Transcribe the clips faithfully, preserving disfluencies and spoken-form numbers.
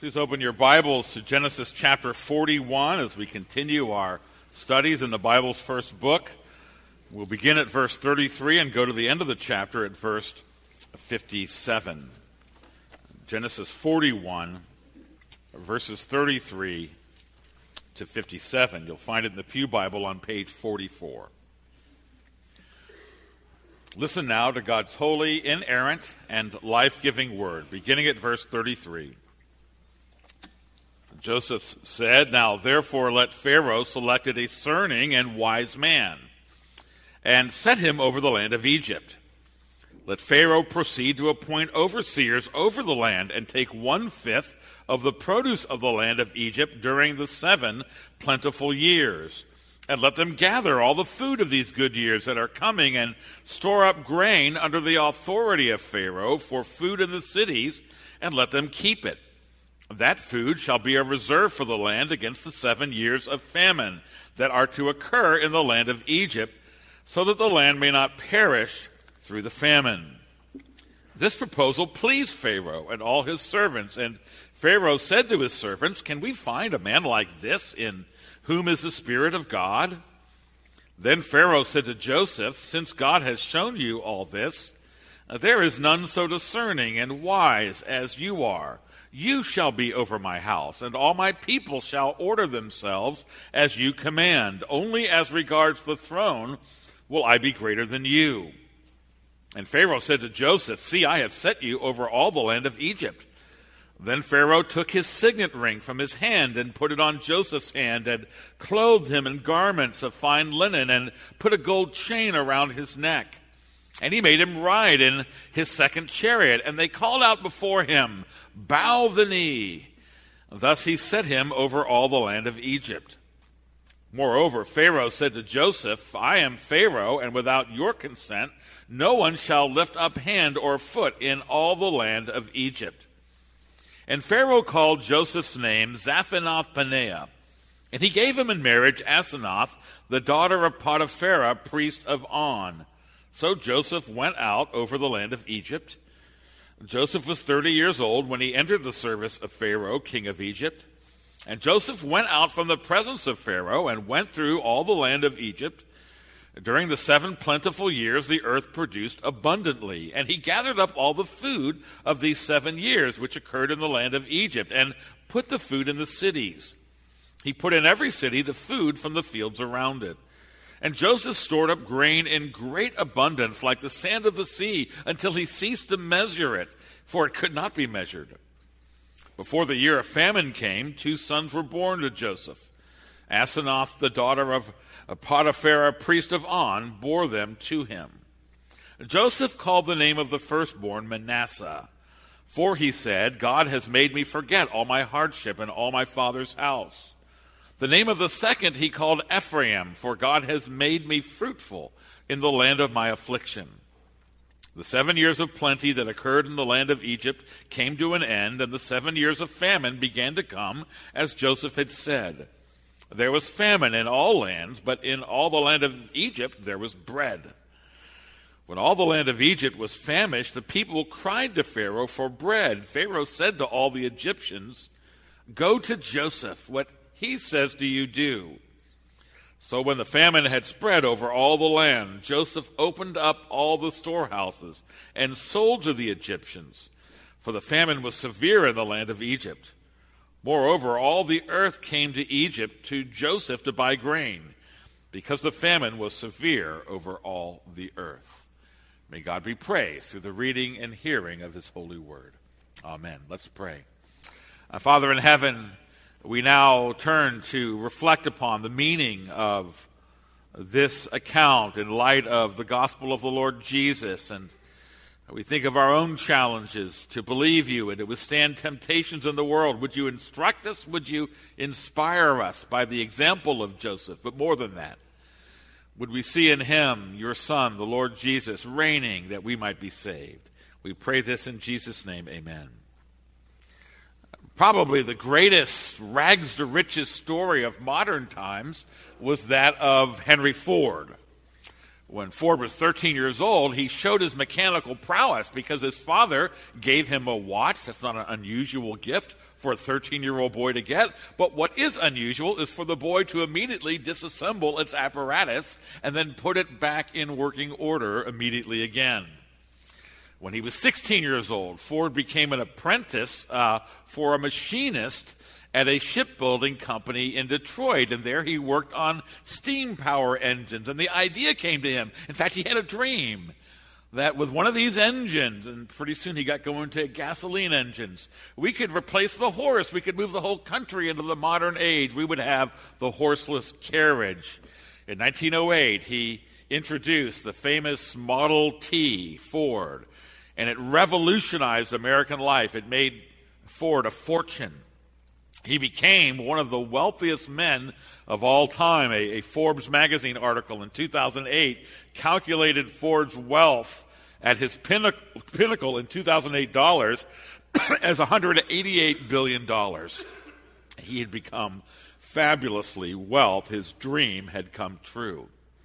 Please open your Bibles to Genesis chapter forty-one as we continue our studies in the Bible's first book. We'll begin at verse thirty-three and go to the end of the chapter at verse fifty-seven. Genesis forty-one, verses thirty-three to fifty-seven. You'll find it in the Pew Bible on page forty-four. Listen now to God's holy, inerrant, and life-giving word, beginning at verse thirty-three. Joseph said, "Now therefore let Pharaoh select a discerning and wise man, and set him over the land of Egypt. Let Pharaoh proceed to appoint overseers over the land, and take one-fifth of the produce of the land of Egypt during the seven plentiful years. And let them gather all the food of these good years that are coming, and store up grain under the authority of Pharaoh for food in the cities, and let them keep it. That food shall be a reserve for the land against the seven years of famine that are to occur in the land of Egypt, so that the land may not perish through the famine." This proposal pleased Pharaoh and all his servants, and Pharaoh said to his servants, "Can we find a man like this in whom is the Spirit of God?" Then Pharaoh said to Joseph, "Since God has shown you all this, there is none so discerning and wise as you are. You shall be over my house, and all my people shall order themselves as you command. Only as regards the throne will I be greater than you." And Pharaoh said to Joseph, "See, I have set you over all the land of Egypt." Then Pharaoh took his signet ring from his hand and put it on Joseph's hand, and clothed him in garments of fine linen, and put a gold chain around his neck. And he made him ride in his second chariot, and they called out before him, "Bow the knee." Thus he set him over all the land of Egypt. Moreover, Pharaoh said to Joseph, "I am Pharaoh, and without your consent no one shall lift up hand or foot in all the land of Egypt." And Pharaoh called Joseph's name Zaphenath-Paneah, and he gave him in marriage Asenath, the daughter of Potiphera, priest of On. So Joseph went out over the land of Egypt. Joseph was thirty years old when he entered the service of Pharaoh, king of Egypt. And Joseph went out from the presence of Pharaoh and went through all the land of Egypt. During the seven plentiful years, the earth produced abundantly. And he gathered up all the food of these seven years, which occurred in the land of Egypt, and put the food in the cities. He put in every city the food from the fields around it. And Joseph stored up grain in great abundance, like the sand of the sea, until he ceased to measure it, for it could not be measured. Before the year of famine came, two sons were born to Joseph. Asenath, the daughter of Potiphera, priest of On, bore them to him. Joseph called the name of the firstborn Manasseh, for he said, "God has made me forget all my hardship and all my father's house." The name of the second he called Ephraim, for God has made me fruitful in the land of my affliction. The seven years of plenty that occurred in the land of Egypt came to an end, and the seven years of famine began to come, as Joseph had said. There was famine in all lands, but in all the land of Egypt there was bread. When all the land of Egypt was famished, the people cried to Pharaoh for bread. Pharaoh said to all the Egyptians, "Go to Joseph, what he says do you do." So when the famine had spread over all the land, Joseph opened up all the storehouses and sold to the Egyptians, for the famine was severe in the land of Egypt. Moreover, all the earth came to Egypt to Joseph to buy grain, because the famine was severe over all the earth. May God be praised through the reading and hearing of his holy word. Amen. Let's pray. Our Father in heaven, we now turn to reflect upon the meaning of this account in light of the gospel of the Lord Jesus, and we think of our own challenges to believe you and to withstand temptations in the world. Would you instruct us? Would you inspire us by the example of Joseph? But more than that, would we see in him your Son, the Lord Jesus, reigning that we might be saved? We pray this in Jesus' name, amen. Probably the greatest rags to riches story of modern times was that of Henry Ford. When Ford was thirteen years old, he showed his mechanical prowess because his father gave him a watch. That's not an unusual gift for a thirteen-year-old boy to get. But what is unusual is for the boy to immediately disassemble its apparatus and then put it back in working order immediately again. When he was sixteen years old, Ford became an apprentice uh, for a machinist at a shipbuilding company in Detroit, and there he worked on steam power engines. And the idea came to him. In fact, he had a dream that with one of these engines, and pretty soon he got going to gasoline engines, we could replace the horse. We could move the whole country into the modern age. We would have the horseless carriage. In nineteen oh eight, he introduced the famous Model T Ford, and it revolutionized American life. It made Ford a fortune. He became one of the wealthiest men of all time. A, a Forbes magazine article in two thousand eight calculated Ford's wealth at his pinnacle, pinnacle in two thousand eight dollars as one hundred eighty-eight billion dollars. He had become fabulously wealthy. His dream had come true.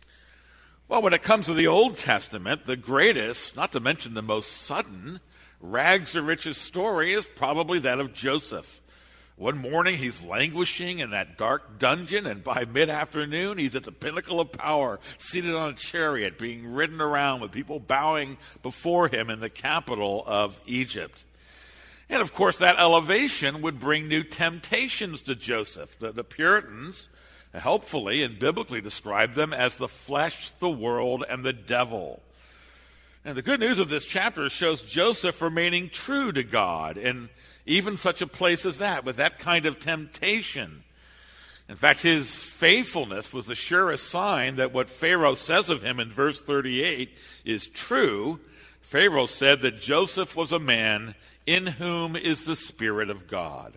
Well, when it comes to the Old Testament, the greatest, not to mention the most sudden, rags to riches story is probably that of Joseph. One morning, he's languishing in that dark dungeon, and by mid-afternoon, he's at the pinnacle of power, seated on a chariot, being ridden around with people bowing before him in the capital of Egypt. And, of course, that elevation would bring new temptations to Joseph. The, the Puritans helpfully and biblically describe them as the flesh, the world, and the devil. And the good news of this chapter shows Joseph remaining true to God in even such a place as that, with that kind of temptation. In fact, his faithfulness was the surest sign that what Pharaoh says of him in verse thirty-eight is true. Pharaoh said that Joseph was a man in whom is the Spirit of God.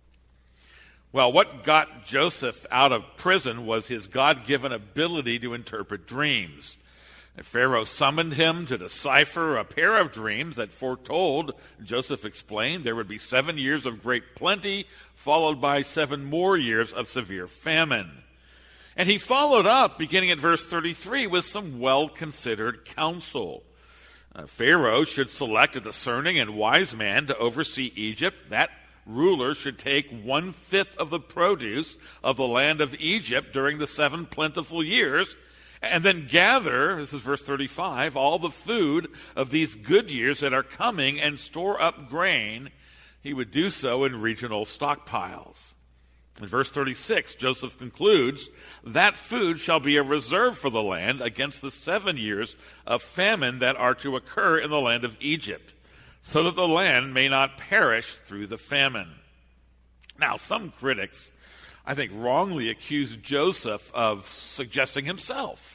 Well, what got Joseph out of prison was his God-given ability to interpret dreams. And Pharaoh summoned him to decipher a pair of dreams that foretold, Joseph explained, there would be seven years of great plenty, followed by seven more years of severe famine. And he followed up, beginning at verse thirty-three, with some well-considered counsel. Uh, Pharaoh should select a discerning and wise man to oversee Egypt. That ruler should take one-fifth of the produce of the land of Egypt during the seven plentiful years, and then gather, this is verse thirty-five, all the food of these good years that are coming and store up grain. He would do so in regional stockpiles. In verse thirty-six, Joseph concludes, that food shall be a reserve for the land against the seven years of famine that are to occur in the land of Egypt, so that the land may not perish through the famine. Now, some critics, I think, wrongly accuse Joseph of suggesting himself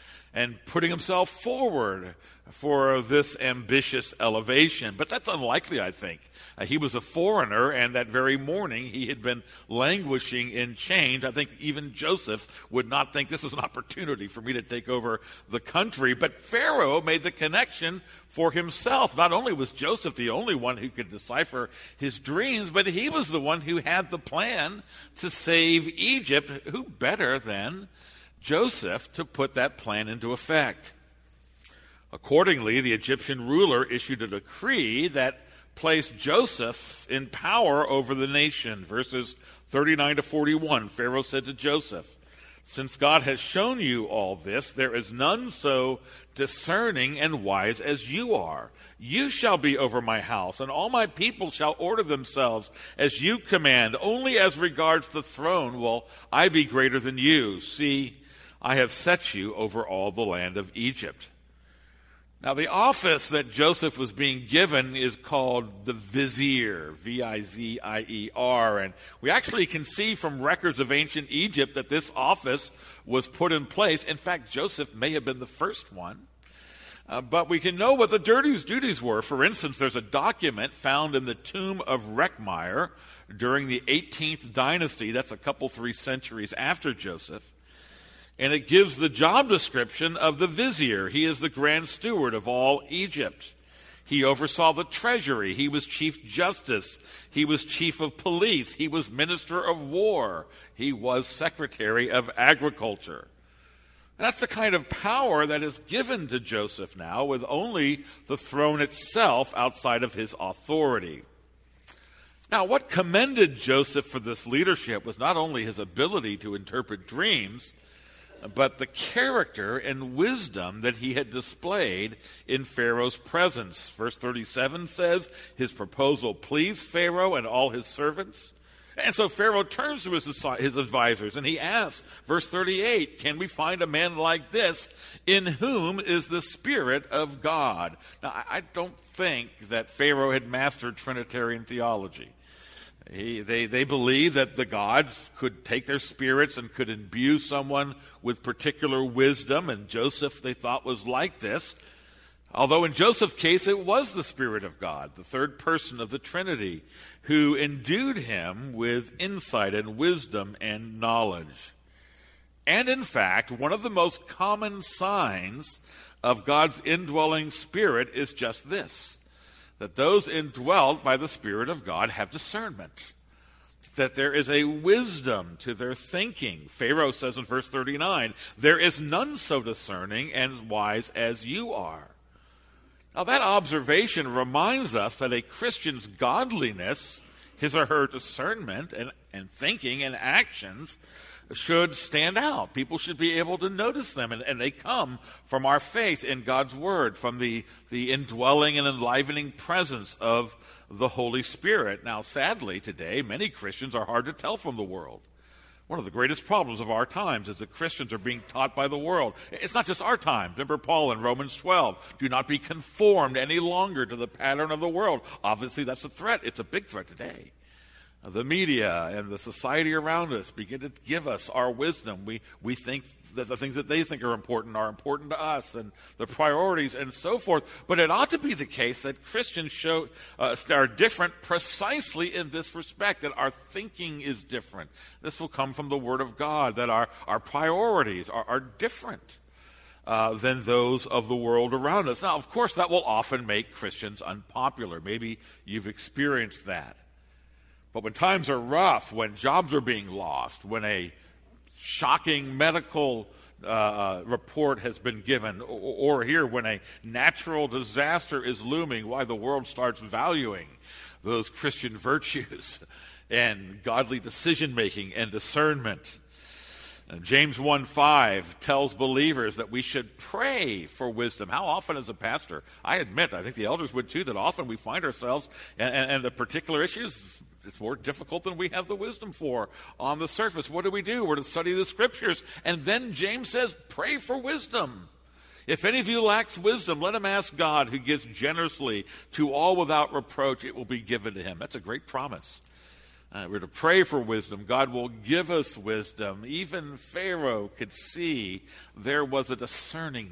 and putting himself forward for this ambitious elevation. But that's unlikely, I think. Uh, he was a foreigner, and that very morning he had been languishing in chains. I think even Joseph would not think this is an opportunity for me to take over the country. But Pharaoh made the connection for himself. Not only was Joseph the only one who could decipher his dreams, but he was the one who had the plan to save Egypt. Who better than Joseph to put that plan into effect? Accordingly, the Egyptian ruler issued a decree that placed Joseph in power over the nation. Verses thirty-nine to forty-one, Pharaoh said to Joseph, since God has shown you all this, there is none so discerning and wise as you are. You shall be over my house, and all my people shall order themselves as you command. Only as regards the throne will I be greater than you. See, I have set you over all the land of Egypt. Now, the office that Joseph was being given is called the vizier, V I Z I E R. And we actually can see from records of ancient Egypt that this office was put in place. In fact, Joseph may have been the first one. Uh, but we can know what the duties, duties were. For instance, there's a document found in the tomb of Rekhmire during the eighteenth dynasty. That's a couple, three centuries after Joseph. And it gives the job description of the vizier. He is the grand steward of all Egypt. He oversaw the treasury. He was chief justice. He was chief of police. He was minister of war. He was secretary of agriculture. And that's the kind of power that is given to Joseph now, with only the throne itself outside of his authority. Now, what commended Joseph for this leadership was not only his ability to interpret dreams, but the character and wisdom that he had displayed in Pharaoh's presence. Verse thirty-seven says, his proposal pleased Pharaoh and all his servants. And so Pharaoh turns to his, his advisors and he asks, verse thirty-eight, can we find a man like this in whom is the Spirit of God? Now, I don't think that Pharaoh had mastered Trinitarian theology. He, they, they believed that the gods could take their spirits and could imbue someone with particular wisdom, and Joseph, they thought, was like this. Although in Joseph's case, it was the Spirit of God, the third person of the Trinity, who endued him with insight and wisdom and knowledge. And in fact, one of the most common signs of God's indwelling Spirit is just this, that those indwelt by the Spirit of God have discernment, that there is a wisdom to their thinking. Pharaoh says in verse thirty-nine, there is none so discerning and wise as you are. Now that observation reminds us that a Christian's godliness, his or her discernment and, and thinking and actions should stand out. People should be able to notice them, and, and they come from our faith in God's Word, from the, the indwelling and enlivening presence of the Holy Spirit. Now, sadly, today, many Christians are hard to tell from the world. One of the greatest problems of our times is that Christians are being taught by the world. It's not just our time. Remember Paul in Romans twelve, do not be conformed any longer to the pattern of the world. Obviously, that's a threat. It's a big threat today. The media and the society around us begin to give us our wisdom. We we think that the things that they think are important are important to us, and the priorities and so forth. But it ought to be the case that Christians show uh, are different precisely in this respect, that our thinking is different. This will come from the Word of God, that our, our priorities are, are different uh, than those of the world around us. Now, of course, that will often make Christians unpopular. Maybe you've experienced that. But when times are rough, when jobs are being lost, when a shocking medical uh, report has been given, or, or here when a natural disaster is looming, why the world starts valuing those Christian virtues and godly decision-making and discernment. And James one five tells believers that we should pray for wisdom. How often as a pastor, I admit, I think the elders would too, that often we find ourselves and, and, and the particular issues, it's more difficult than we have the wisdom for on the surface. What do we do? We're to study the Scriptures. And then James says, pray for wisdom. If any of you lacks wisdom, let him ask God, who gives generously to all without reproach. It will be given to him. That's a great promise. Uh, we're to pray for wisdom. God will give us wisdom. Even Pharaoh could see there was a discerning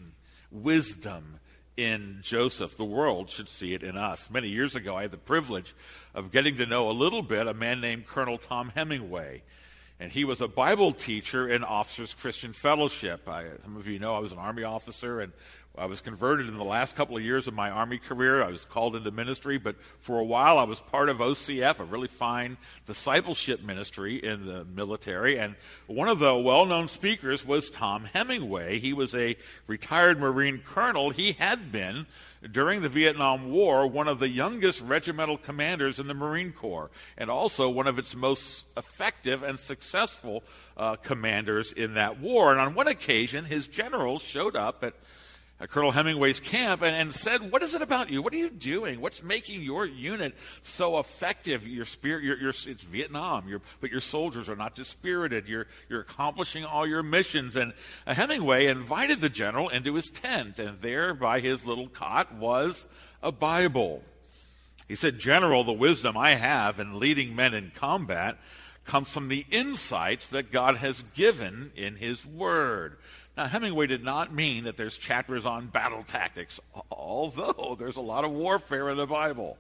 wisdom in Joseph. The world should see it in us. Many years ago, I had the privilege of getting to know a little bit a man named Colonel Tom Hemingway. And he was a Bible teacher in Officers Christian Fellowship. I, some of you know I was an Army officer, and I was converted in the last couple of years of my Army career. I was called into ministry, but for a while I was part of O C F, a really fine discipleship ministry in the military. And one of the well-known speakers was Tom Hemingway. He was a retired Marine colonel. He had been, during the Vietnam War, one of the youngest regimental commanders in the Marine Corps, and also one of its most effective and successful uh, commanders in that war. And on one occasion, his generals showed up at Uh, Colonel Hemingway's camp and, and said, what is it about you? What are you doing? What's making your unit so effective? Your spirit, your, your, it's Vietnam, your, but your soldiers are not dispirited. You're, you're accomplishing all your missions. And uh, Hemingway invited the general into his tent, and there by his little cot was a Bible. He said, General, the wisdom I have in leading men in combat comes from the insights that God has given in his Word. Now, Hemingway did not mean that there's chapters on battle tactics, although there's a lot of warfare in the Bible.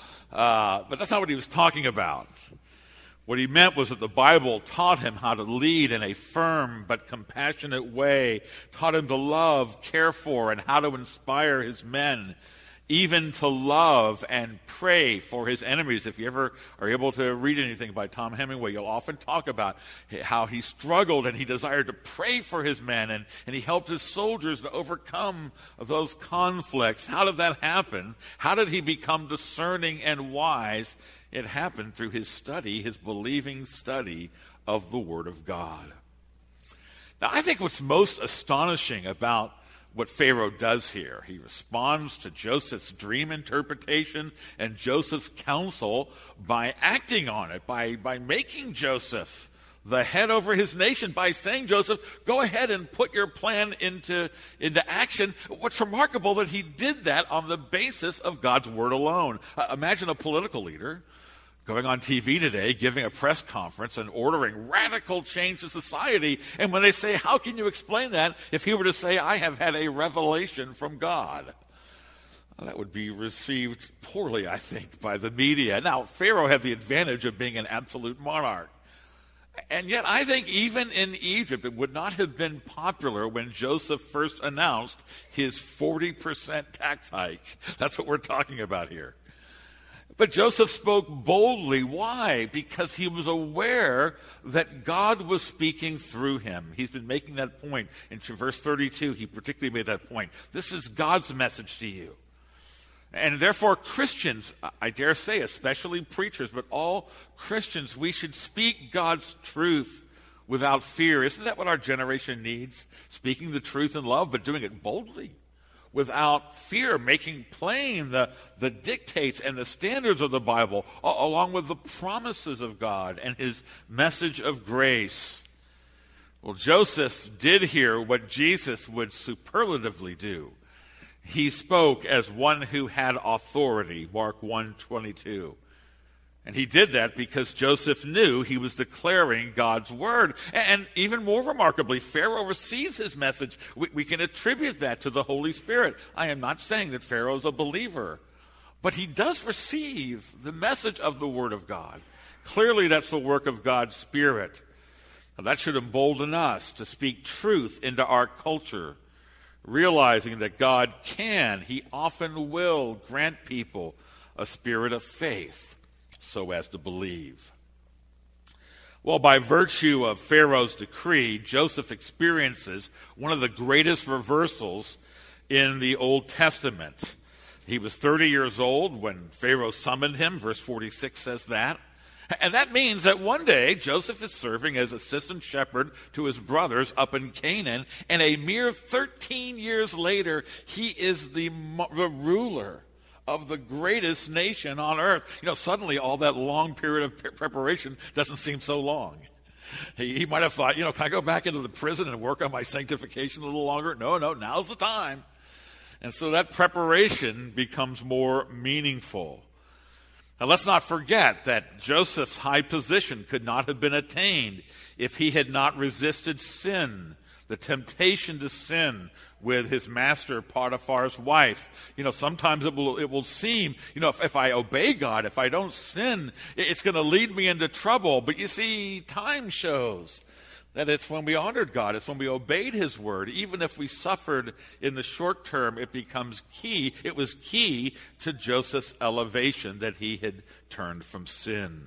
Uh, but that's not what he was talking about. What he meant was that the Bible taught him how to lead in a firm but compassionate way, taught him to love, care for, and how to inspire his men. even to love and pray for his enemies. If you ever are able to read anything by Tom Hemingway, you'll often talk about how he struggled and he desired to pray for his men, and, and he helped his soldiers to overcome those conflicts. How did that happen? How did he become discerning and wise? It happened through his study, his believing study of the Word of God. Now, I think what's most astonishing about what Pharaoh does here, he responds to Joseph's dream interpretation and Joseph's counsel by acting on it, by, by making Joseph the head over his nation, by saying, Joseph, go ahead and put your plan into, into action. What's remarkable that he did that on the basis of God's word alone. Uh, imagine a political leader going on T V today, giving a press conference and ordering radical change to society. And when they say, how can you explain that? If he were to say, I have had a revelation from God, well, that would be received poorly, I think, by the media. Now, Pharaoh had the advantage of being an absolute monarch. And yet, I think even in Egypt, it would not have been popular when Joseph first announced his forty percent tax hike. That's what we're talking about here. But Joseph spoke boldly. Why? Because he was aware that God was speaking through him. He's been making that point. In verse thirty-two, he particularly made that point. This is God's message to you. And therefore, Christians, I dare say, especially preachers, but all Christians, we should speak God's truth without fear. Isn't that what our generation needs? Speaking the truth in love, but doing it boldly, without fear, making plain the, the dictates and the standards of the Bible, along with the promises of God and his message of grace. Well, Joseph did here what Jesus would superlatively do. He spoke as one who had authority, Mark one twenty-two. And he did that because Joseph knew he was declaring God's word. And even more remarkably, Pharaoh receives his message. We, we can attribute that to the Holy Spirit. I am not saying that Pharaoh's a believer, but he does receive the message of the word of God. Clearly, that's the work of God's Spirit. Now, that should embolden us to speak truth into our culture, realizing that God can, he often will, grant people a spirit of faith so as to believe. Well, by virtue of Pharaoh's decree, Joseph experiences one of the greatest reversals in the Old Testament. He was thirty years old when Pharaoh summoned him. Verse forty-six says that. And that means that one day Joseph is serving as assistant shepherd to his brothers up in Canaan, and a mere thirteen years later, he is the, the ruler of the greatest nation on earth. You know, suddenly all that long period of preparation doesn't seem so long. He, he might have thought, you know, can I go back into the prison and work on my sanctification a little longer? No, no, now's the time. And so that preparation becomes more meaningful. Now, let's not forget that Joseph's high position could not have been attained if he had not resisted sin, the temptation to sin with his master Potiphar's wife. You know, sometimes it will it will seem, you know, if, if I obey God, if I don't sin, it's going to lead me into trouble. But you see, time shows that it's when we honored God, it's when we obeyed his word. Even if we suffered in the short term, it becomes key. It was key to Joseph's elevation that he had turned from sin.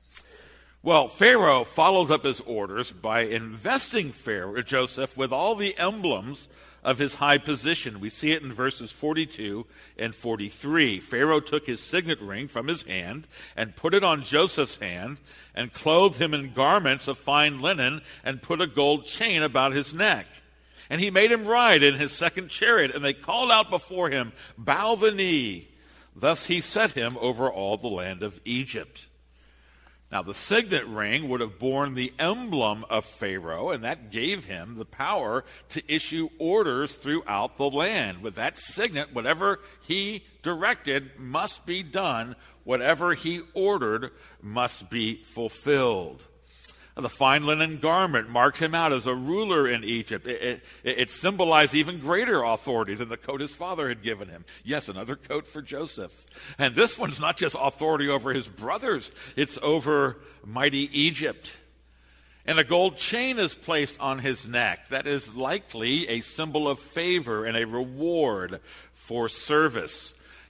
Well, Pharaoh follows up his orders by investing Pharaoh, Joseph with all the emblems of his high position. We see it in verses forty-two and forty-three. Pharaoh took his signet ring from his hand and put it on Joseph's hand and clothed him in garments of fine linen and put a gold chain about his neck. And he made him ride in his second chariot, and they called out before him, "Bow the knee." Thus he set him over all the land of Egypt. Now, the signet ring would have borne the emblem of Pharaoh, and that gave him the power to issue orders throughout the land. With that signet, whatever he directed must be done. Whatever he ordered must be fulfilled. The fine linen garment marked him out as a ruler in Egypt. It, it, it symbolized even greater authority than the coat his father had given him. Yes, another coat for Joseph. And this one's not just authority over his brothers, it's over mighty Egypt. And a gold chain is placed on his neck. That is likely a symbol of favor and a reward for service.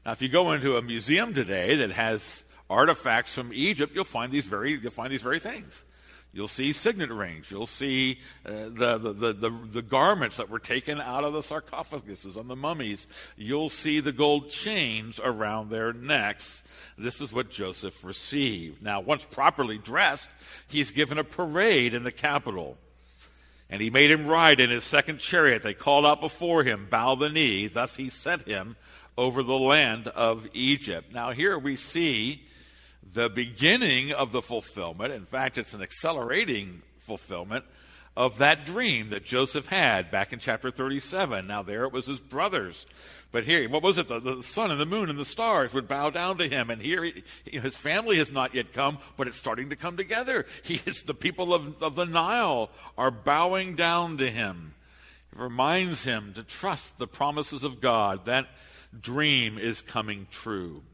Now, if you go into a museum today that has artifacts from Egypt, you'll find these very you'll find these very things. You'll see signet rings. You'll see uh, the, the, the, the, the garments that were taken out of the sarcophaguses on the mummies. You'll see the gold chains around their necks. This is what Joseph received. Now, once properly dressed, he's given a parade in the capital. And he made him ride in his second chariot. They called out before him, bow the knee. Thus he set him over the land of Egypt. Now, here we see the beginning of the fulfillment. In fact, it's an accelerating fulfillment of that dream that Joseph had back in chapter thirty-seven. Now, there it was his brothers. But here, what was it? The, the sun and the moon and the stars would bow down to him. And here, he, his family has not yet come, but it's starting to come together. He is, the people of, of the Nile are bowing down to him. It reminds him to trust the promises of God. That dream is coming true.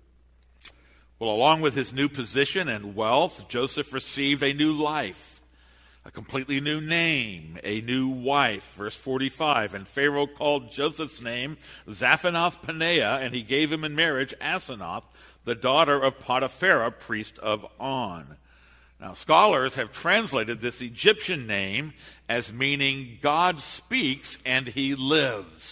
Well, along with his new position and wealth, Joseph received a new life, a completely new name, a new wife. Verse forty-five, and Pharaoh called Joseph's name Zaphanath-Paneah, and he gave him in marriage Asenath, the daughter of Potipharah, priest of On. Now, scholars have translated this Egyptian name as meaning God speaks and he lives.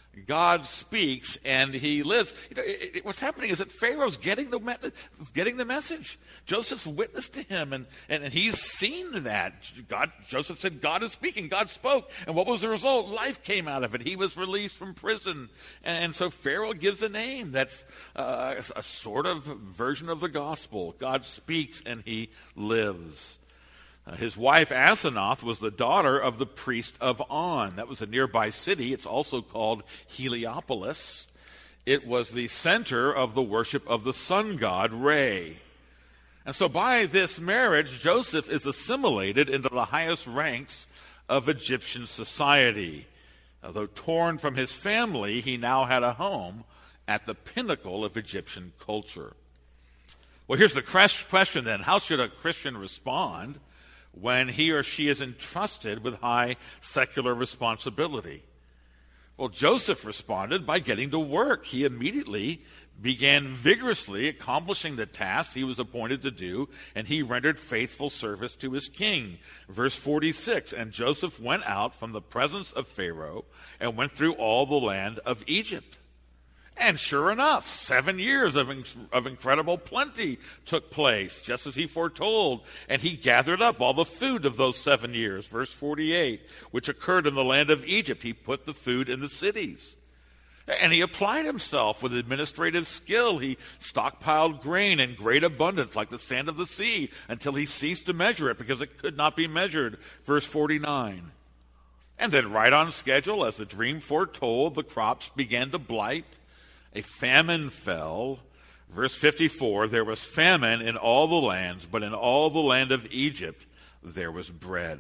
God speaks and he lives. You know, it, it, what's happening is that Pharaoh's getting the, me- getting the message. Joseph's witnessed to him, and, and, and he's seen that. God, Joseph said, God is speaking. God spoke. And what was the result? Life came out of it. He was released from prison. And, and so Pharaoh gives a name that's uh, a, a sort of version of the gospel. God speaks and he lives. Uh, his wife Asenath was the daughter of the priest of On. That was a nearby city. It's also called Heliopolis. It was the center of the worship of the sun god Re. And so by this marriage, Joseph is assimilated into the highest ranks of Egyptian society. Although torn from his family, he now had a home at the pinnacle of Egyptian culture. Well, here's the question then. How should a Christian respond when he or she is entrusted with high secular responsibility? Well, Joseph responded by getting to work. He immediately began vigorously accomplishing the task he was appointed to do, and he rendered faithful service to his king. Verse forty-six, and Joseph went out from the presence of Pharaoh and went through all the land of Egypt. And sure enough, seven years of, in- of incredible plenty took place, just as he foretold. And he gathered up all the food of those seven years, verse forty-eight, which occurred in the land of Egypt. He put the food in the cities. And he applied himself with administrative skill. He stockpiled grain in great abundance, like the sand of the sea, until he ceased to measure it, because it could not be measured, verse forty-nine. And then right on schedule, as the dream foretold, the crops began to blight. A famine fell. Verse fifty-four, there was famine in all the lands, but in all the land of Egypt there was bread.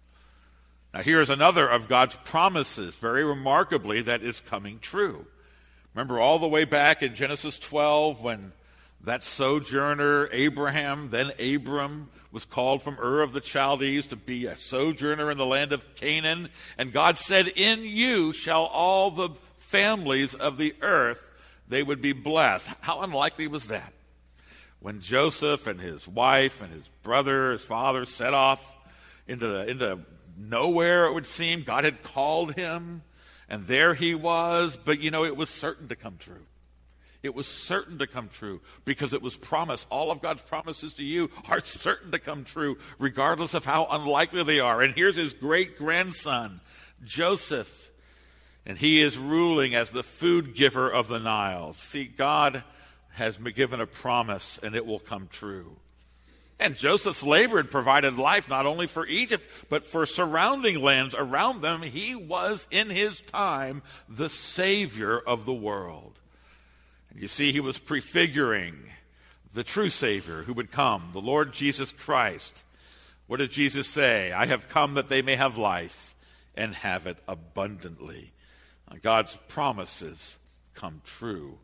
Now here is another of God's promises, very remarkably, that is coming true. Remember all the way back in Genesis twelve when that sojourner, Abraham, then Abram, was called from Ur of the Chaldees to be a sojourner in the land of Canaan. And God said, in you shall all the families of the earth, they would be blessed. How unlikely was that? When Joseph and his wife and his brother, his father, set off into, the, into nowhere, it would seem. God had called him, and there he was. But, you know, it was certain to come true. It was certain to come true because it was promised. All of God's promises to you are certain to come true, regardless of how unlikely they are. And here's his great-grandson, Joseph. And he is ruling as the food giver of the Nile. See, God has given a promise, and it will come true. And Joseph's labor had provided life not only for Egypt, but for surrounding lands around them. He was, in his time, the Savior of the world. And you see, he was prefiguring the true Savior who would come, the Lord Jesus Christ. What did Jesus say? I have come that they may have life and have it abundantly. God's promises come true.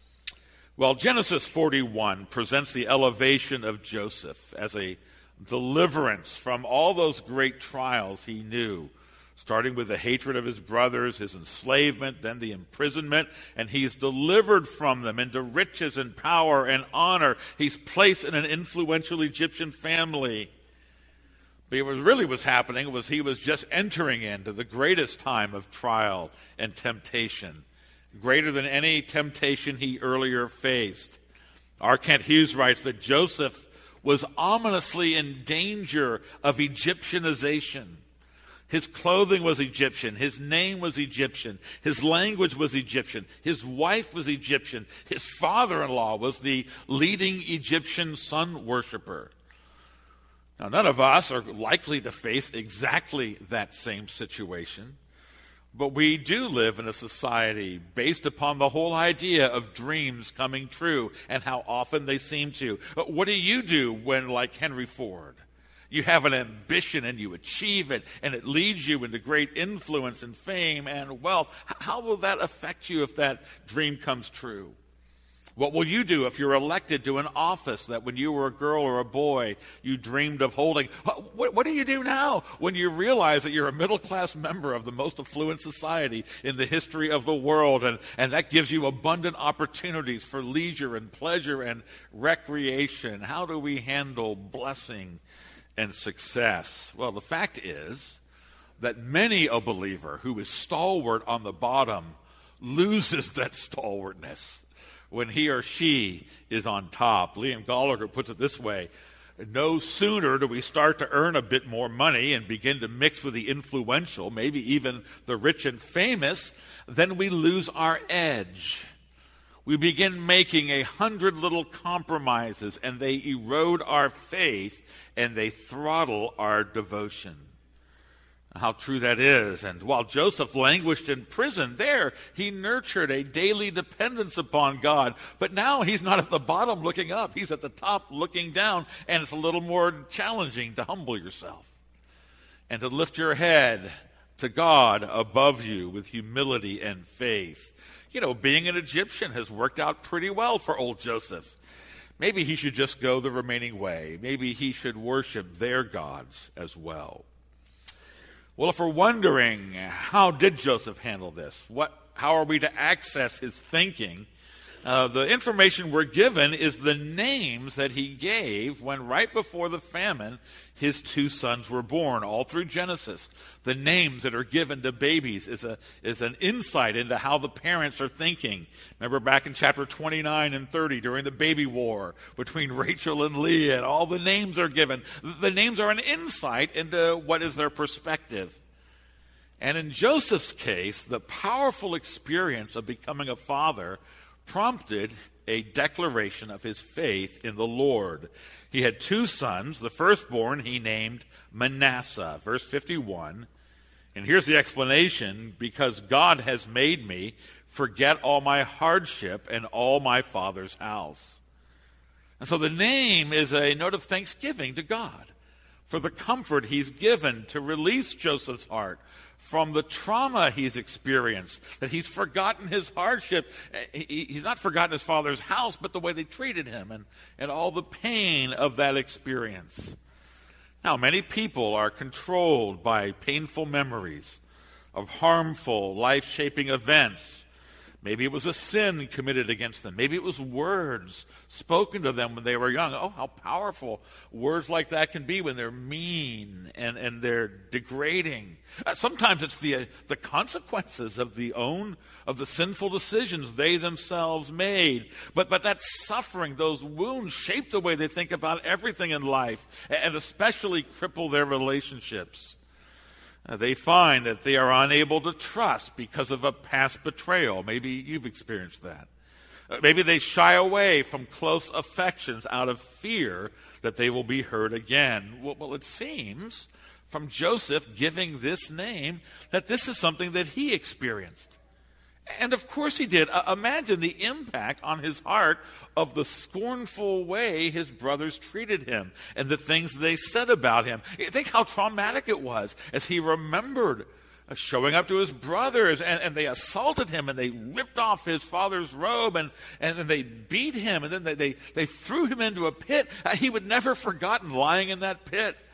Well, Genesis forty-one presents the elevation of Joseph as a deliverance from all those great trials he knew. starting with the hatred of his brothers, his enslavement, then the imprisonment, and he's delivered from them into riches and power and honor. He's placed in an influential Egyptian family. But what really was happening was he was just entering into the greatest time of trial and temptation, greater than any temptation he earlier faced. R. Kent Hughes writes that Joseph was ominously in danger of Egyptianization. His clothing was Egyptian. His name was Egyptian. His language was Egyptian. His wife was Egyptian. His father-in-law was the leading Egyptian sun worshiper. Now, none of us are likely to face exactly that same situation, but we do live in a society based upon the whole idea of dreams coming true and how often they seem to. What do you do when, like Henry Ford, you have an ambition and you achieve it, and it leads you into great influence and fame and wealth? How will that affect you if that dream comes true? What will you do if you're elected to an office that when you were a girl or a boy you dreamed of holding? What, what do you do now when you realize that you're a middle-class member of the most affluent society in the history of the world, and, and that gives you abundant opportunities for leisure and pleasure and recreation? How do we handle blessing and success? Well, the fact is that many a believer who is stalwart on the bottom loses that stalwartness when he or she is on top. Liam Gallagher puts it this way: no sooner do we start to earn a bit more money and begin to mix with the influential, maybe even the rich and famous, than we lose our edge. We begin making a hundred little compromises, and they erode our faith, and they throttle our devotion. How true that is. And while Joseph languished in prison, there he nurtured a daily dependence upon God. But now he's not at the bottom looking up. He's at the top looking down. And it's a little more challenging to humble yourself and to lift your head to God above you with humility and faith. You know, being an Egyptian has worked out pretty well for old Joseph. Maybe he should just go the remaining way. Maybe he should worship their gods as well. Well, if we're wondering, how did Joseph handle this? What, how are we to access his thinking? Uh, the information we're given is the names that he gave when, right before the famine, his two sons were born. All through Genesis, the names that are given to babies is a is an insight into how the parents are thinking. Remember back in chapter twenty-nine and thirty, during the baby war between Rachel and Leah, and all the names are given. The names are an insight into what is their perspective. And in Joseph's case, the powerful experience of becoming a father prompted a declaration of his faith in the Lord. He had two sons. The firstborn he named Manasseh, verse fifty-one. And here's the explanation: because God has made me forget all my hardship and all my father's house. And so the name is a note of thanksgiving to God for the comfort he's given to release Joseph's heart from the trauma he's experienced, that he's forgotten his hardship. He's not forgotten his father's house, but the way they treated him and, and all the pain of that experience. Now, many people are controlled by painful memories of harmful, life-shaping events. Maybe it was a sin committed against them. Maybe it was words spoken to them when they were young. Oh, how powerful words like that can be when they're mean and, and they're degrading. Uh, sometimes it's the uh, the consequences of the own of the sinful decisions they themselves made. But but that suffering, those wounds, shape the way they think about everything in life, and especially cripple their relationships. Uh, they find that they are unable to trust because of a past betrayal. Maybe you've experienced that. Uh, maybe they shy away from close affections out of fear that they will be hurt again. Well, well, it seems from Joseph giving this name that this is something that he experienced. And of course he did. Uh, imagine the impact on his heart of the scornful way his brothers treated him and the things they said about him. Think how traumatic it was as he remembered uh, showing up to his brothers, and, and they assaulted him, and they ripped off his father's robe, and, and then they beat him, and then they, they, they threw him into a pit. Uh, he would never forgotten lying in that pit.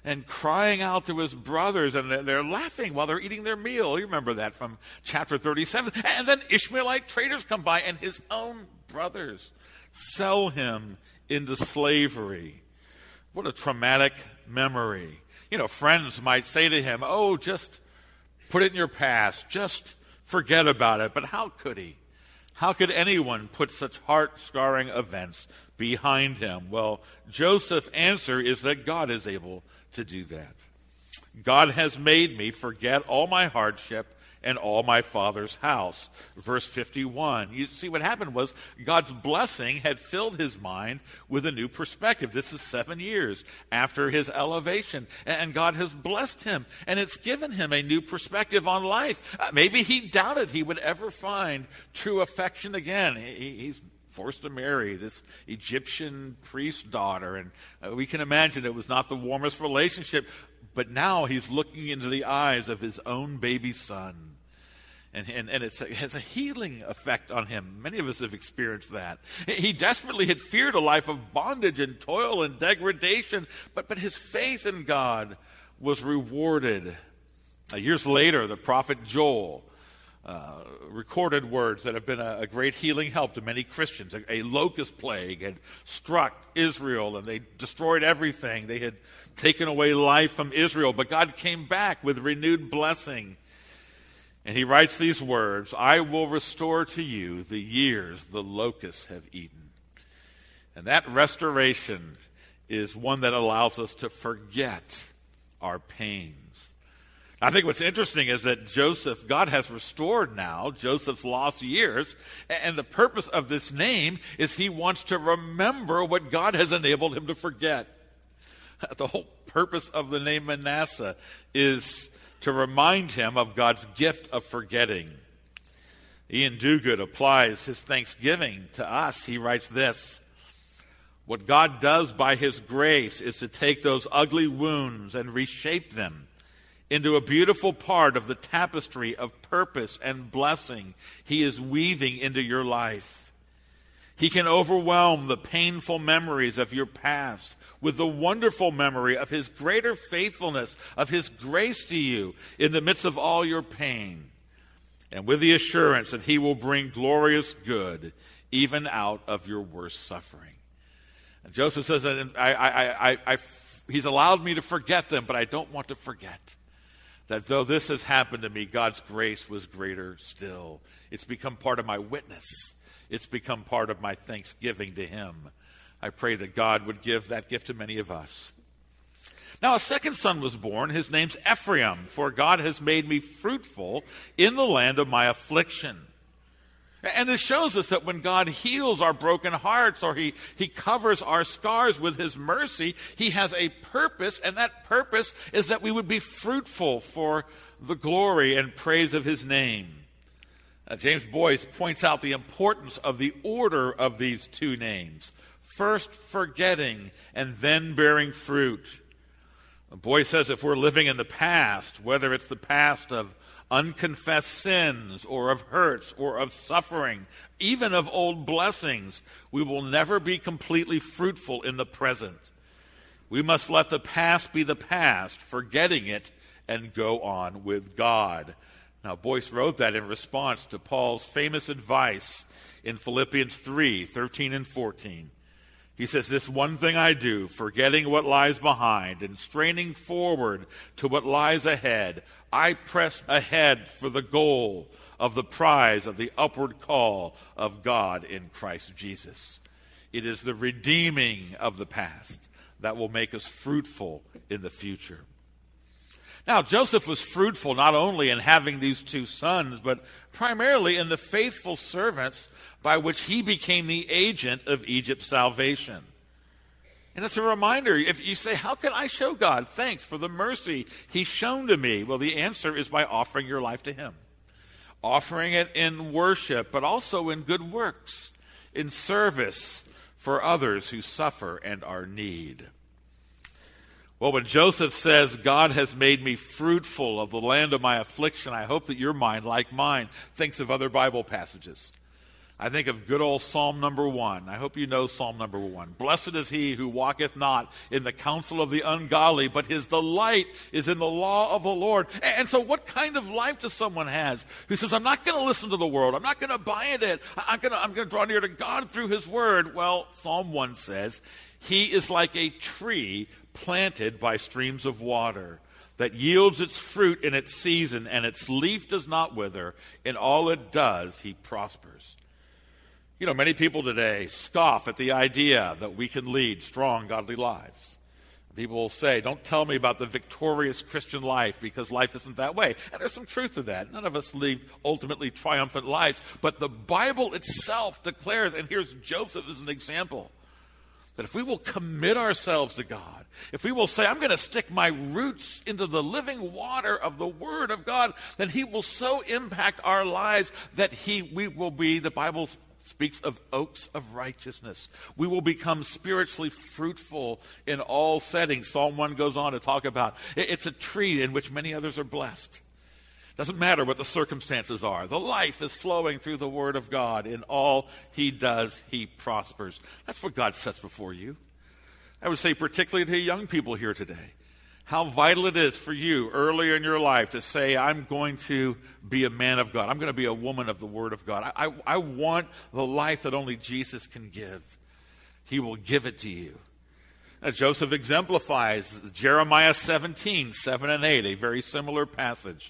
and crying out to his brothers, and they're laughing while they're eating their meal. You remember that from chapter thirty-seven. And then Ishmaelite traders come by, and his own brothers sell him into slavery. What a traumatic memory. You know, friends might say to him, oh, just put it in your past. Just forget about it. But how could he? How could anyone put such heart-scarring events behind him? Well, Joseph's answer is that God is able to do that. God has made me forget all my hardship and all my father's house. Verse fifty-one. You see, what happened was God's blessing had filled his mind with a new perspective. This is seven years after his elevation, and God has blessed him, and it's given him a new perspective on life. Uh, maybe he doubted he would ever find true affection again. He, he's forced to marry this Egyptian priest's daughter, and uh, we can imagine it was not the warmest relationship. But now he's looking into the eyes of his own baby son. And, and, and it's a, it has a healing effect on him. Many of us have experienced that. He desperately had feared a life of bondage and toil and degradation, but, but his faith in God was rewarded. Uh, years later, the prophet Joel uh, recorded words that have been a, a great healing help to many Christians. A, a locust plague had struck Israel, and they destroyed everything. They had taken away life from Israel, but God came back with renewed blessing. And he writes these words, I will restore to you the years the locusts have eaten. And that restoration is one that allows us to forget our pains. I think what's interesting is that Joseph, God has restored now Joseph's lost years, and the purpose of this name is he wants to remember what God has enabled him to forget. The whole purpose of the name Manasseh is to remind him of God's gift of forgetting. Ian Duguid applies his thanksgiving to us. He writes this, what God does by his grace is to take those ugly wounds and reshape them into a beautiful part of the tapestry of purpose and blessing he is weaving into your life. He can overwhelm the painful memories of your past with the wonderful memory of his greater faithfulness, of his grace to you in the midst of all your pain, and with the assurance that he will bring glorious good even out of your worst suffering. And Joseph says that I, I, I, I, he's allowed me to forget them, but I don't want to forget that though this has happened to me, God's grace was greater still. It's become part of my witness. It's become part of my thanksgiving to him. I pray that God would give that gift to many of us. Now a second son was born. His name's Ephraim, for God has made me fruitful in the land of my affliction. And this shows us that when God heals our broken hearts, or he, he covers our scars with his mercy, he has a purpose, and that purpose is that we would be fruitful for the glory and praise of his name. Uh, James Boyce points out the importance of the order of these two names. First forgetting, and then bearing fruit. Boyce says if we're living in the past, whether it's the past of unconfessed sins, or of hurts, or of suffering, even of old blessings, we will never be completely fruitful in the present. We must let the past be the past, forgetting it, and go on with God. Now, Boyce wrote that in response to Paul's famous advice in Philippians three, thirteen and fourteen. He says, this one thing I do, forgetting what lies behind and straining forward to what lies ahead, I press ahead for the goal of the prize of the upward call of God in Christ Jesus. It is the redeeming of the past that will make us fruitful in the future. Now, Joseph was fruitful not only in having these two sons, but primarily in the faithful servants by which he became the agent of Egypt's salvation. And it's a reminder, if you say, how can I show God thanks for the mercy he's shown to me? Well, the answer is by offering your life to him. Offering it in worship, but also in good works, in service for others who suffer and are in need. Well, when Joseph says, God has made me fruitful of the land of my affliction, I hope that your mind, like mine, thinks of other Bible passages. I think of good old Psalm number one. I hope you know Psalm number one. Blessed is he who walketh not in the counsel of the ungodly, but his delight is in the law of the Lord. And so what kind of life does someone have who says, I'm not going to listen to the world. I'm not going to buy into it. I'm going to, I'm going to draw near to God through his word. Well, Psalm one says, he is like a tree planted by streams of water, that yields its fruit in its season, and its leaf does not wither. In all it does, he prospers. You know, many people today scoff at the idea that we can lead strong, godly lives. People will say, don't tell me about the victorious Christian life, because life isn't that way. And there's some truth to that. None of us lead ultimately triumphant lives. But the Bible itself declares, and here's Joseph as an example, that if we will commit ourselves to God, if we will say, I'm going to stick my roots into the living water of the Word of God, then he will so impact our lives that he we will be, the Bible speaks of oaks of righteousness. We will become spiritually fruitful in all settings. Psalm one goes on to talk about it's a tree in which many others are blessed. Doesn't matter what the circumstances are. The life is flowing through the Word of God. In all he does, he prospers. That's what God sets before you. I would say particularly to young people here today, how vital it is for you earlier in your life to say, I'm going to be a man of God. I'm going to be a woman of the Word of God. I, I, I want the life that only Jesus can give. He will give it to you. Now, Joseph exemplifies Jeremiah seventeen, seven and eight, a very similar passage.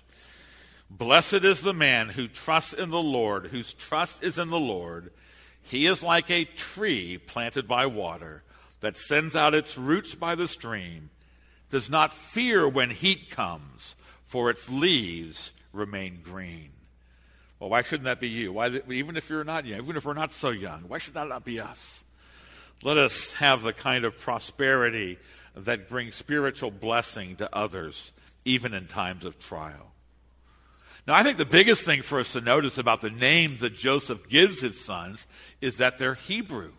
Blessed is the man who trusts in the Lord, whose trust is in the Lord. He is like a tree planted by water that sends out its roots by the stream, does not fear when heat comes, for its leaves remain green. Well, why shouldn't that be you? Why, even if you're not young, even if we're not so young, why should that not be us? Let us have the kind of prosperity that brings spiritual blessing to others, even in times of trial. Now, I think the biggest thing for us to notice about the names that Joseph gives his sons is that they're Hebrew.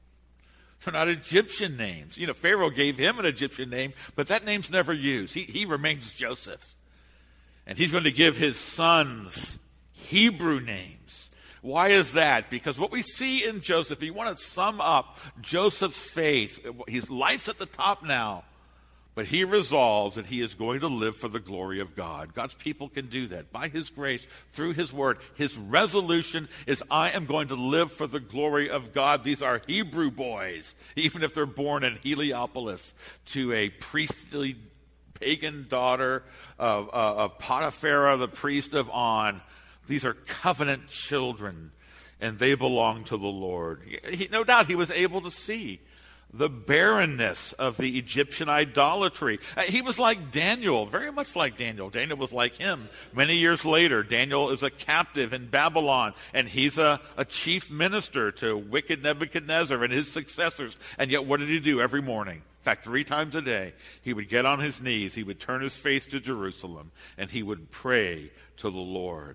They're not Egyptian names. You know, Pharaoh gave him an Egyptian name, but that name's never used. He, he remains Joseph. And he's going to give his sons Hebrew names. Why is that? Because what we see in Joseph, if you want to sum up Joseph's faith, his life's at the top now, but he resolves that he is going to live for the glory of God. God's people can do that by his grace, through his word. His resolution is, I am going to live for the glory of God. These are Hebrew boys, even if they're born in Heliopolis, to a priestly pagan daughter of, uh, of Potiphar, the priest of On. These are covenant children, and they belong to the Lord. He, no doubt he was able to see the barrenness of the Egyptian idolatry. Uh, he was like Daniel, very much like Daniel. Daniel was like him. Many years later, Daniel is a captive in Babylon, and he's a, a chief minister to wicked Nebuchadnezzar and his successors. And yet, what did he do every morning? In fact, three times a day, he would get on his knees, he would turn his face to Jerusalem, and he would pray to the Lord.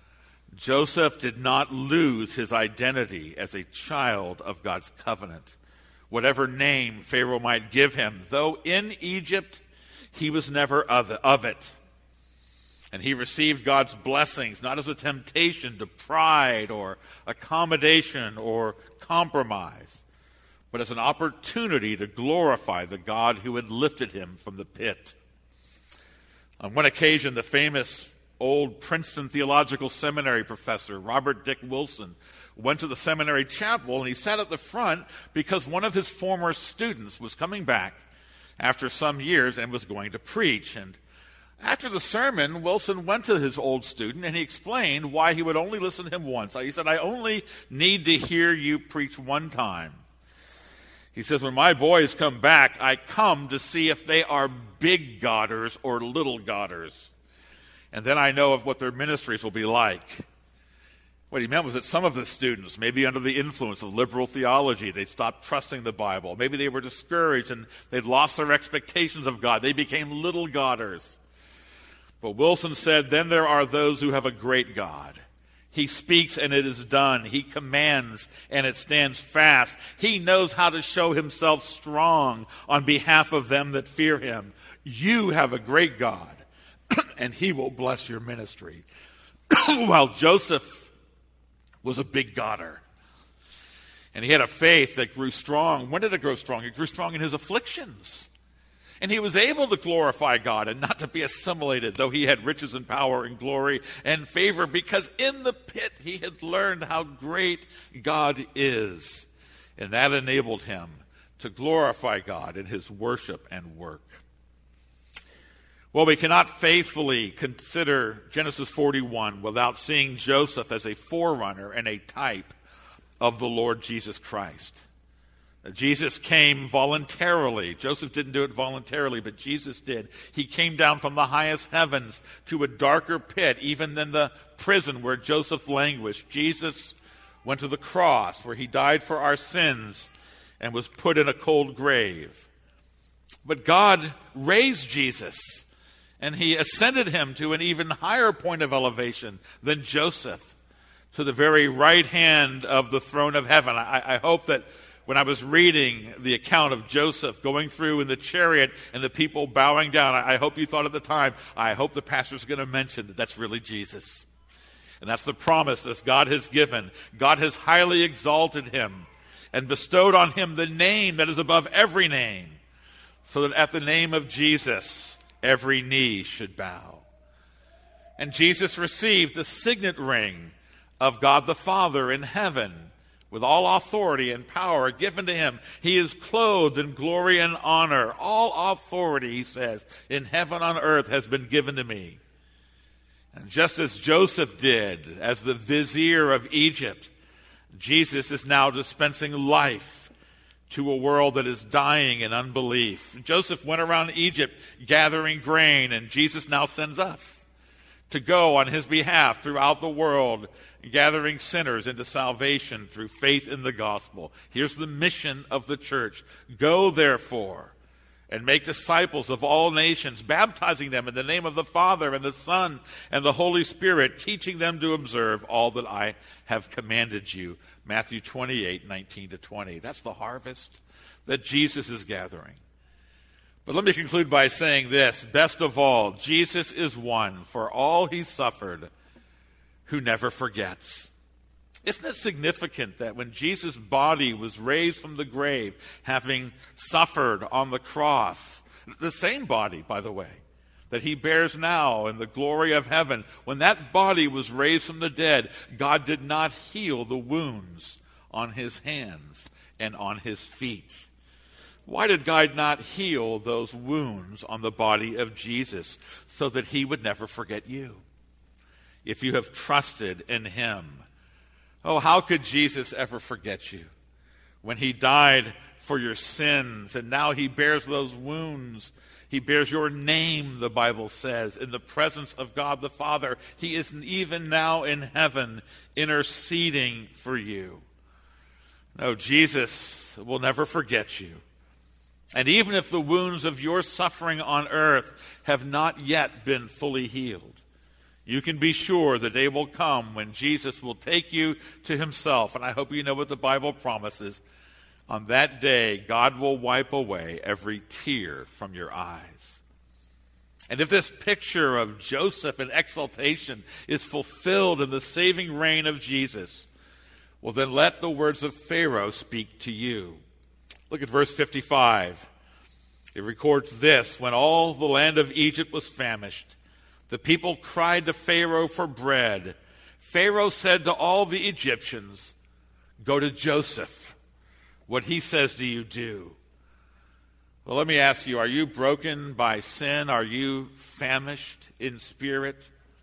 Joseph did not lose his identity as a child of God's covenant. Whatever name Pharaoh might give him, though in Egypt, he was never of it. And he received God's blessings, not as a temptation to pride or accommodation or compromise, but as an opportunity to glorify the God who had lifted him from the pit. On one occasion, the famous old Princeton Theological Seminary professor, Robert Dick Wilson, went to the seminary chapel, and he sat at the front because one of his former students was coming back after some years and was going to preach. And after the sermon, Wilson went to his old student, and he explained why he would only listen to him once. He said, I only need to hear you preach one time. He says, when my boys come back, I come to see if they are big Godders or little Godders. And then I know of what their ministries will be like. What he meant was that some of the students, maybe under the influence of liberal theology, they stopped trusting the Bible. Maybe they were discouraged and they'd lost their expectations of God. They became little Godders. But Wilson said, then there are those who have a great God. He speaks and it is done. He commands and it stands fast. He knows how to show himself strong on behalf of them that fear him. You have a great God, and he will bless your ministry. While Joseph was a big Godder. And he had a faith that grew strong. When did it grow strong? It grew strong in his afflictions. And he was able to glorify God and not to be assimilated, though he had riches and power and glory and favor, because in the pit he had learned how great God is. And that enabled him to glorify God in his worship and work. Well, we cannot faithfully consider Genesis forty-one without seeing Joseph as a forerunner and a type of the Lord Jesus Christ. Jesus came voluntarily. Joseph didn't do it voluntarily, but Jesus did. He came down from the highest heavens to a darker pit, even than the prison where Joseph languished. Jesus went to the cross where he died for our sins and was put in a cold grave. But God raised Jesus, and he ascended him to an even higher point of elevation than Joseph, to the very right hand of the throne of heaven. I, I hope that when I was reading the account of Joseph going through in the chariot and the people bowing down, I, I hope you thought at the time, I hope the pastor's going to mention that that's really Jesus. And that's the promise that God has given. God has highly exalted him and bestowed on him the name that is above every name, so that at the name of Jesus, every knee should bow. And Jesus received the signet ring of God the Father in heaven, with all authority and power given to him. He is clothed in glory and honor. All authority, he says, in heaven and on earth has been given to me. And just as Joseph did as the vizier of Egypt, Jesus is now dispensing life to a world that is dying in unbelief. Joseph went around Egypt gathering grain, and Jesus now sends us to go on his behalf throughout the world, gathering sinners into salvation through faith in the gospel. Here's the mission of the church. Go, therefore, and make disciples of all nations, baptizing them in the name of the Father and the Son and the Holy Spirit, teaching them to observe all that I have commanded you. Matthew twenty-eight, nineteen to twenty. That's the harvest that Jesus is gathering. But let me conclude by saying this. Best of all, Jesus is one for all he suffered who never forgets. Isn't it significant that when Jesus' body was raised from the grave, having suffered on the cross, the same body, by the way, that he bears now in the glory of heaven, when that body was raised from the dead, God did not heal the wounds on his hands and on his feet. Why did God not heal those wounds on the body of Jesus? So that he would never forget you. If you have trusted in him. Oh, how could Jesus ever forget you? When he died for your sins, and now he bears those wounds. He bears your name, the Bible says, in the presence of God the Father. He is even now in heaven interceding for you. No, Jesus will never forget you. And even if the wounds of your suffering on earth have not yet been fully healed, you can be sure the day will come when Jesus will take you to himself. And I hope you know what the Bible promises. On that day, God will wipe away every tear from your eyes. And if this picture of Joseph in exaltation is fulfilled in the saving reign of Jesus, well, then let the words of Pharaoh speak to you. Look at verse fifty-five. It records this: when all the land of Egypt was famished, the people cried to Pharaoh for bread. Pharaoh said to all the Egyptians, go to Joseph. What he says do you do? Well, let me ask you, are you broken by sin? Are you famished in spirit?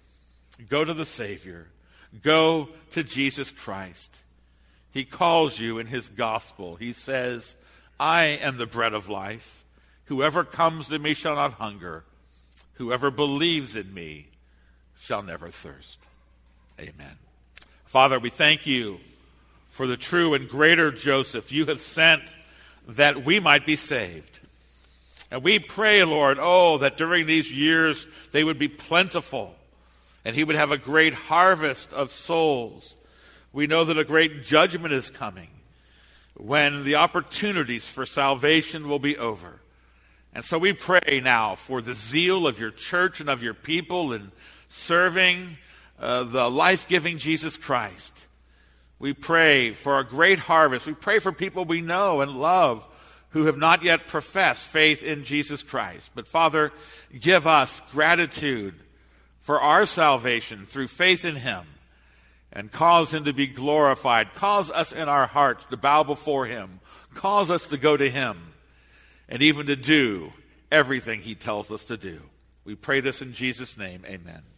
Go to the Savior. Go to Jesus Christ. He calls you in his gospel. He says, I am the bread of life. Whoever comes to me shall not hunger. Whoever believes in me shall never thirst. Amen. Father, we thank you for the true and greater Joseph you have sent that we might be saved. And we pray, Lord, oh, that during these years they would be plentiful and he would have a great harvest of souls. We know that a great judgment is coming when the opportunities for salvation will be over. And so we pray now for the zeal of your church and of your people in serving uh, the life-giving Jesus Christ. We pray for a great harvest. We pray for people we know and love who have not yet professed faith in Jesus Christ. But Father, give us gratitude for our salvation through faith in him, and cause him to be glorified. Cause us in our hearts to bow before him. Cause us to go to him, and even to do everything he tells us to do. We pray this in Jesus' name. Amen.